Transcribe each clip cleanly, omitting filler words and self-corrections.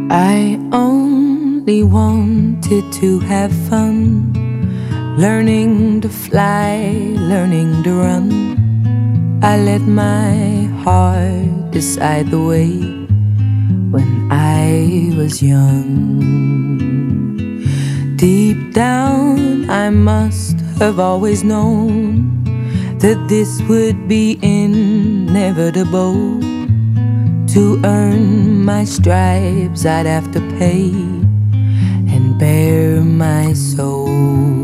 I only wanted to have fun, learning to fly, learning to run. I let my heart decide the way when I was young. Deep down I must have always known that this would be inevitable. To earn my stripes I'd have to pay and bare my soul.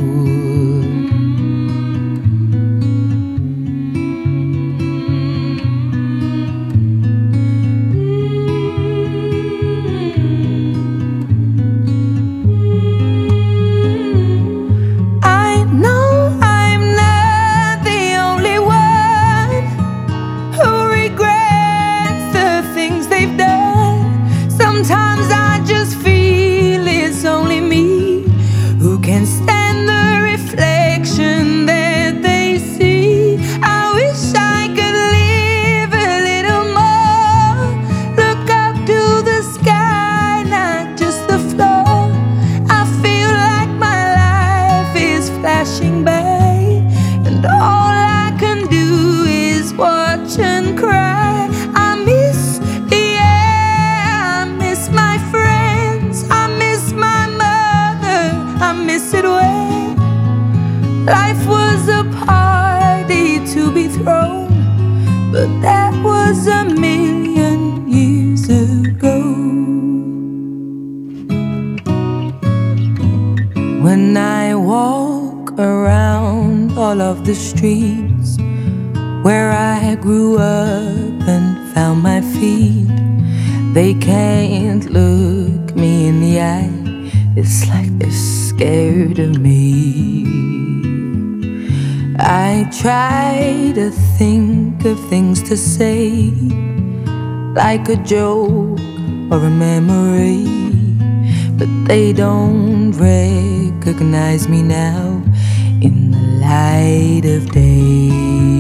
Sometimes I just feel it's only me who can stand the reflection that they see. I wish I could live a little more, look up to the sky, not just the floor. I feel like my life is flashing by, and all I can do is watch and cry. Life was a party to be thrown, but that was a million years ago. When I walk around all of the streets where I grew up and found my feet, they can't look me in the eye. It's like they're scared of me. I try to think of things to say, like a joke or a memory, but they don't recognize me now in the light of day.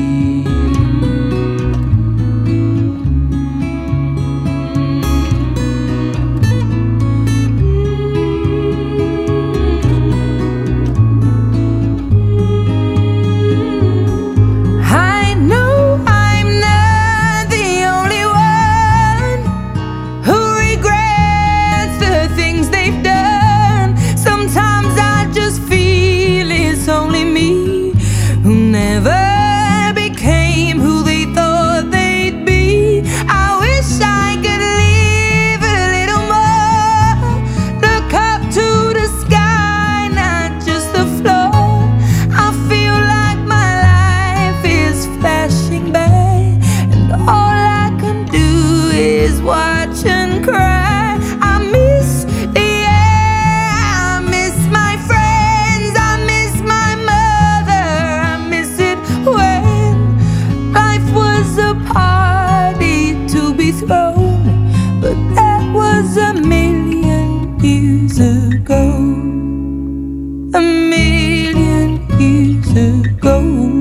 Watch and cry. I miss the air, I miss my friends, I miss my mother, I miss it when life was a party to be thrown, but that was a million years ago. A million years ago.